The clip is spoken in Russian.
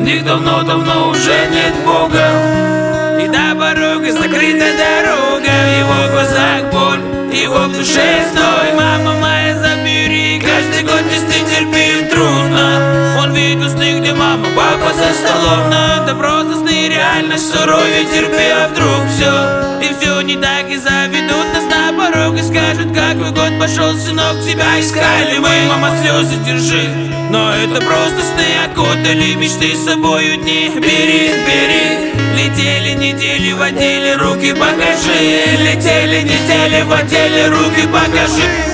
них давно-давно уже нет Бога. И до порога закрыта дорога, в его глазах боль, его в душе стой. Мама моя, забери, каждый год без ты терпеть трудно. Он видел сны, где мама, папа за столом, но это просто сны, реальность суровее, терпи, а вдруг все. И все не так, и заведут нас на порог и скажут, какой год пошел, сынок, тебя искали мы. Мама, слезы держи, но это просто сны, окутали мечты собою дни. Бери, бери. Летели недели, водили руки, покажи. Летели недели, водили руки, покажи.